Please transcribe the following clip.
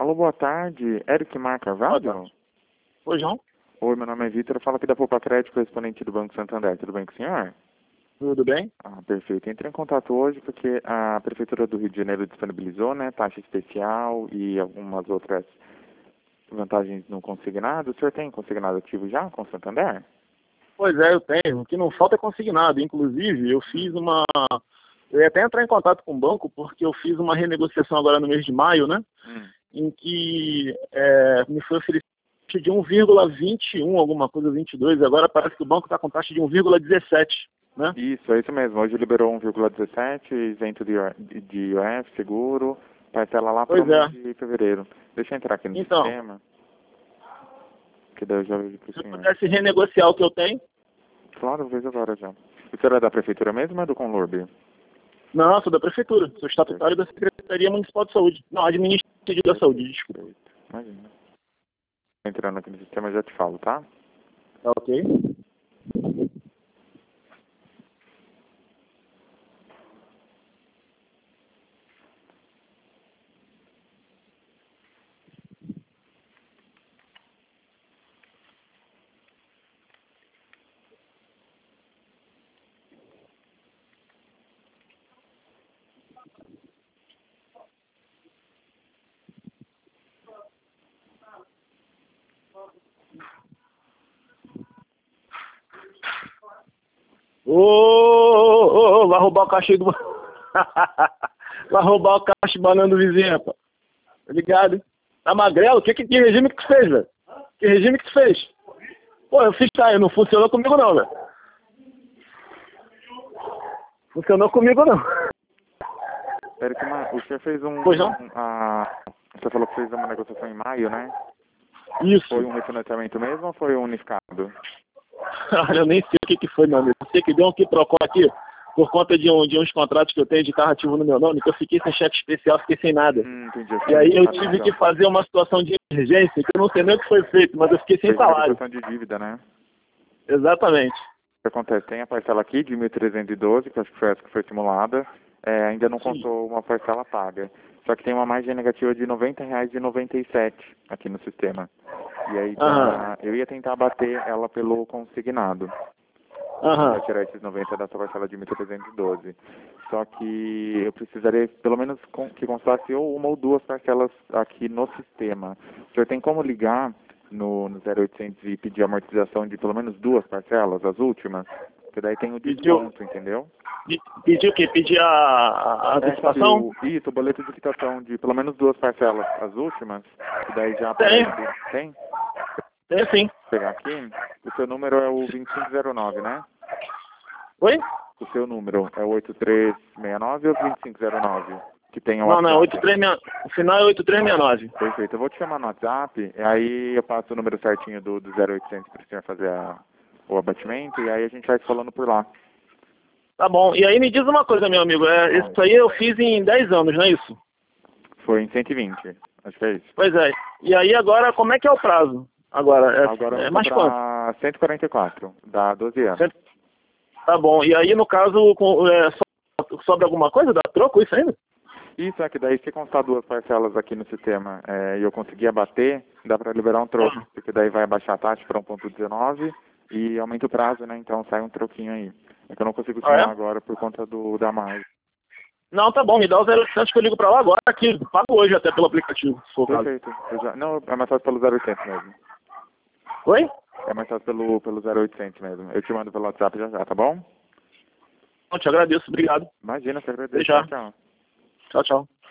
Alô, boa tarde. Eric Mar Carvalho? Oi, João. Oi, meu nome é Vitor. Eu falo aqui da Poupa Crédito, correspondente do Banco Santander. Tudo bem com o senhor? Tudo bem? Ah, perfeito. Entrei em contato hoje porque a Prefeitura do Rio de Janeiro disponibilizou, né, taxa especial e algumas outras vantagens no consignado. O senhor tem consignado ativo já com o Santander? Pois é, eu tenho. O que não falta é consignado. Inclusive, eu ia até entrar em contato com o banco porque eu fiz uma renegociação agora no mês de maio, né? Em que me foi oferecido de 1,21, alguma coisa, 22. Agora parece que o banco está com taxa de 1,17, né? Isso, é isso mesmo. Hoje liberou 1,17, isento de IOF, seguro, parcela lá para o Pois é. mês de fevereiro. Deixa eu entrar aqui no Então, sistema, que daí eu já vejo para o se eu senhor. pudesse renegociar o que eu tenho... Claro, vejo agora já. O senhor é da Prefeitura mesmo ou é do Conlurb? Não, sou da Prefeitura. Sou estatutário da Secretaria Municipal de Saúde. Não, Administrativo da Saúde, desculpa. Perfeito. Imagina. Entrando aqui no sistema, eu já te falo, tá? Tá ok? Ô, vai roubar o caixa aí do... Vai roubar o caixa banando o vizinho, rapaz. Tá ligado, hein? Tá magrelo? Que regime que tu fez, velho? Que regime que tu fez? Pô, eu fiz, tá, não funcionou comigo não, velho. Funcionou comigo não. Eric, o senhor fez Pois não? você falou que fez uma negociação em maio, né? Isso. Foi um refinanciamento mesmo ou foi um unificado? Olha, eu nem sei o que foi, meu amigo. Eu sei que deu um quiprocó aqui por conta de uns contratos que eu tenho de carro ativo no meu nome, que eu fiquei sem cheque especial, fiquei sem nada. Entendi. E aí eu tive que fazer uma situação de emergência, que eu não sei nem o que foi feito, mas eu fiquei sem salário. Negociação de dívida, né? Exatamente. O que acontece? Tem a parcela aqui de 1.312, que acho que foi essa que foi simulada. Ainda não Sim. contou uma parcela paga. Só que tem uma margem negativa de R$ 90,97 aqui no sistema. E aí eu ia tentar bater ela pelo consignado. Para tirar esses 90 da sua parcela de 1.312. Só que eu precisaria pelo menos que constasse ou uma ou duas parcelas aqui no sistema. O senhor tem como ligar no 0800 e pedir amortização de pelo menos duas parcelas, as últimas? Porque daí tem o desconto, entendeu? Pedir o quê? Pedir a antecipação? Isso, o boleto de quitação de pelo menos duas parcelas, as últimas, que daí já Tem. aparece. Tem? Tem sim. Vou pegar aqui. O seu número é o 2509, né? Oi? O seu número é o 8369 ou 2509? Que tem o Não, WhatsApp? 8369. O final é 8369. Perfeito. Eu vou te chamar no WhatsApp, e aí eu passo o número certinho do 0800 para o senhor fazer o abatimento, e aí a gente vai se falando por lá. Tá bom. E aí me diz uma coisa, meu amigo. Isso aí eu fiz em 10 anos, não é isso? Foi em 120, acho que é isso. Pois é. E aí agora, como é que é o prazo? Agora é mais quanto? 144, dá 12 anos. Tá bom. E aí, no caso, sobra alguma coisa? Dá troco isso ainda? Isso, é que daí se constar duas parcelas aqui no sistema e eu conseguir abater, dá para liberar um troco, porque daí vai abaixar a taxa para 1,19 e aumenta o prazo, né? Então sai um troquinho aí. É que eu não consigo tirar agora por conta da margem. Não, tá bom. Me dá o 0800 que eu ligo para lá agora aqui. Pago hoje até pelo aplicativo, se for o caso. Perfeito. Não, é mais fácil pelo 0800 mesmo. Oi? É mais fácil pelo 0800 mesmo. Eu te mando pelo WhatsApp já, tá bom? Não, te agradeço. Obrigado. Imagina, você agradece. Deixa. Tchau. Tchau, tchau.